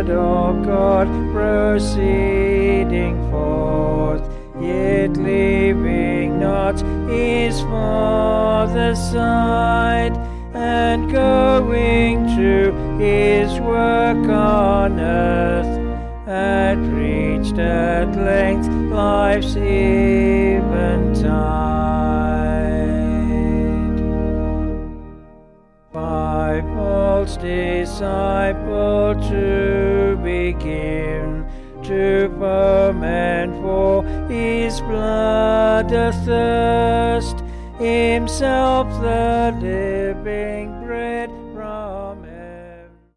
Word of God proceeding forth, yet leaving not his Father's side, and going to his work on earth, had reached at length life's eventide. By Paul's disciple to begin, to foment for his blood athirst, himself the living